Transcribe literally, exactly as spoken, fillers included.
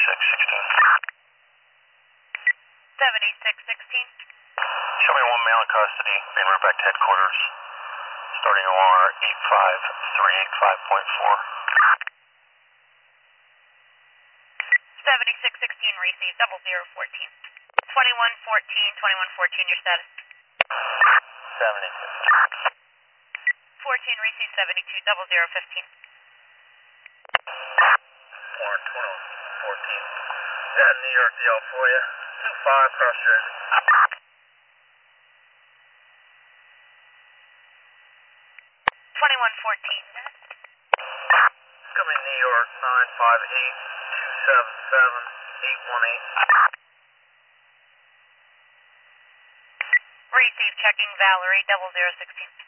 seventy-six sixteen. seventy-six sixteen. Show me one male in custody, being right back to headquarters. Starting O R eight five three eight five point four. seventy-six sixteen received, double zero fourteen. twenty-one fourteen, twenty-one fourteen, your status. seventy-six. fourteen received, seventy-two, double zero fifteen. Warren, twenty-one fourteen. Got a New York deal for you. two five cross Jersey. twenty-one fourteen. It's going to be New York nine five eight two seven seven eight one eight. Received, checking Valerie, double zero sixteen.